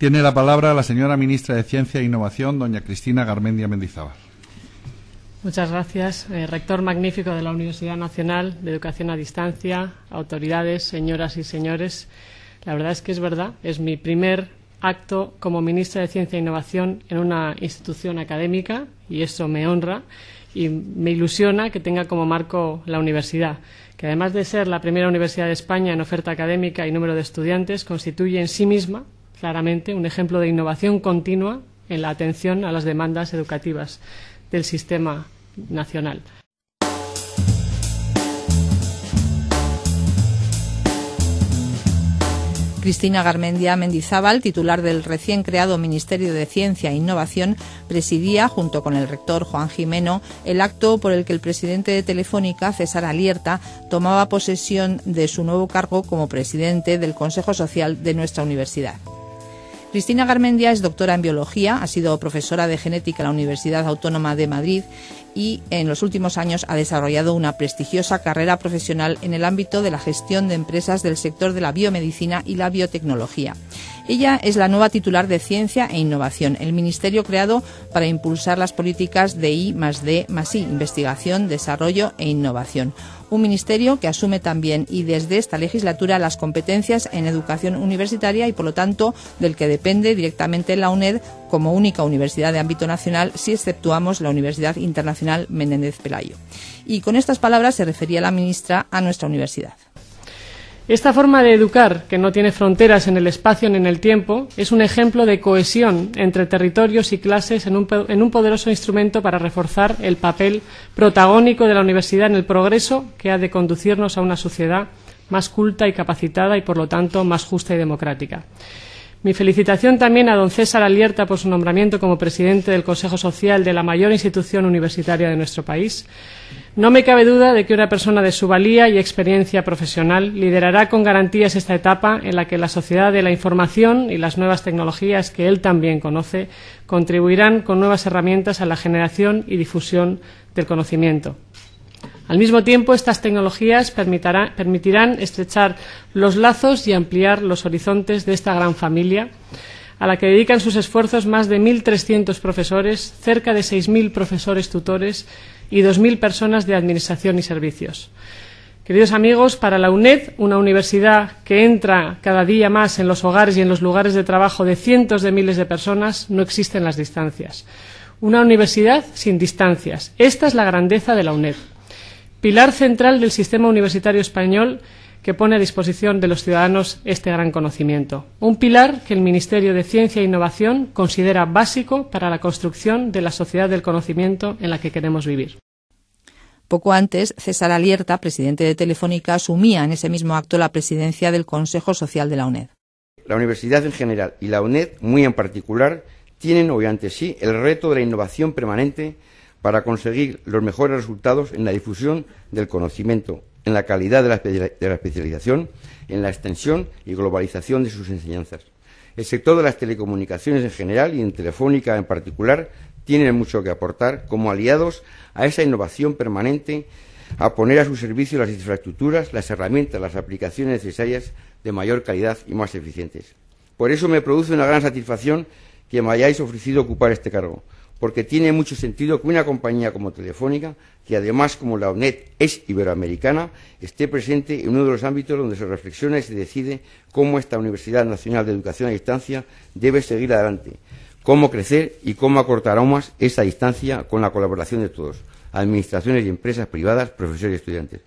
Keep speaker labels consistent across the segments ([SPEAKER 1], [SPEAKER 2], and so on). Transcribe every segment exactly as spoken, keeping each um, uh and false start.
[SPEAKER 1] Tiene la palabra la señora ministra de Ciencia e Innovación, doña Cristina Garmendia Mendizábal.
[SPEAKER 2] Muchas gracias. Eh, rector magnífico de la Universidad Nacional de Educación a Distancia, autoridades, señoras y señores. La verdad es que es verdad, es mi primer acto como ministra de Ciencia e Innovación en una institución académica y eso me honra y me ilusiona que tenga como marco la universidad, que además de ser la primera universidad de España en oferta académica y número de estudiantes, constituye en sí misma, claramente, un ejemplo de innovación continua en la atención a las demandas educativas del sistema nacional.
[SPEAKER 3] Cristina Garmendia Mendizábal, titular del recién creado Ministerio de Ciencia e Innovación, presidía, junto con el rector Juan Gimeno, el acto por el que el presidente de Telefónica, César Alierta, tomaba posesión de su nuevo cargo como presidente del Consejo Social de nuestra universidad. Cristina Garmendia es doctora en Biología, ha sido profesora de Genética en la Universidad Autónoma de Madrid y en los últimos años ha desarrollado una prestigiosa carrera profesional en el ámbito de la gestión de empresas del sector de la biomedicina y la biotecnología. Ella es la nueva titular de Ciencia e Innovación, el ministerio creado para impulsar las políticas de I más D más I, investigación, desarrollo e innovación. Un ministerio que asume también y desde esta legislatura las competencias en educación universitaria y, por lo tanto, del que depende directamente la UNED como única universidad de ámbito nacional, si exceptuamos la Universidad Internacional Menéndez Pelayo. Y con estas palabras se refería la ministra a nuestra universidad.
[SPEAKER 2] Esta forma de educar, que no tiene fronteras en el espacio ni en el tiempo, es un ejemplo de cohesión entre territorios y clases en un, en un poderoso instrumento para reforzar el papel protagónico de la universidad en el progreso que ha de conducirnos a una sociedad más culta y capacitada y, por lo tanto, más justa y democrática. Mi felicitación también a don César Alierta por su nombramiento como presidente del Consejo Social de la mayor institución universitaria de nuestro país. No me cabe duda de que una persona de su valía y experiencia profesional liderará con garantías esta etapa en la que la sociedad de la información y las nuevas tecnologías que él también conoce contribuirán con nuevas herramientas a la generación y difusión del conocimiento. Al mismo tiempo, estas tecnologías permitirán estrechar los lazos y ampliar los horizontes de esta gran familia, a la que dedican sus esfuerzos más de mil trescientos profesores, cerca de seis mil profesores tutores y dos mil personas de administración y servicios. Queridos amigos, para la UNED, una universidad que entra cada día más en los hogares y en los lugares de trabajo de cientos de miles de personas, no existen las distancias. Una universidad sin distancias. Esta es la grandeza de la UNED. Pilar central del sistema universitario español que pone a disposición de los ciudadanos este gran conocimiento. Un pilar que el Ministerio de Ciencia e Innovación considera básico para la construcción de la sociedad del conocimiento en la que queremos vivir.
[SPEAKER 3] Poco antes, César Alierta, presidente de Telefónica, asumía en ese mismo acto la presidencia del Consejo Social de la UNED.
[SPEAKER 4] La universidad en general y la UNED, muy en particular, tienen hoy ante sí el reto de la innovación permanente para conseguir los mejores resultados en la difusión del conocimiento, en la calidad de la, de la especialización, en la extensión y globalización de sus enseñanzas. El sector de las telecomunicaciones en general y en Telefónica en particular tienen mucho que aportar como aliados a esa innovación permanente, a poner a su servicio las infraestructuras, las herramientas, las aplicaciones necesarias de mayor calidad y más eficientes. Por eso me produce una gran satisfacción que me hayáis ofrecido ocupar este cargo, porque tiene mucho sentido que una compañía como Telefónica, que además como la UNED es iberoamericana, esté presente en uno de los ámbitos donde se reflexiona y se decide cómo esta Universidad Nacional de Educación a Distancia debe seguir adelante, cómo crecer y cómo acortar aún más esa distancia con la colaboración de todos, administraciones y empresas privadas, profesores y estudiantes.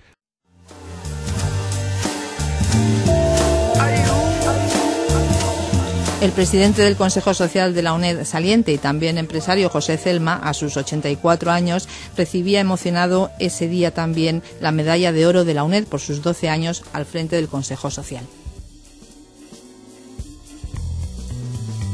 [SPEAKER 3] El presidente del Consejo Social de la UNED saliente y también empresario José Celma, a sus ochenta y cuatro años, recibía emocionado ese día también la medalla de oro de la UNED por sus doce años al frente del Consejo Social.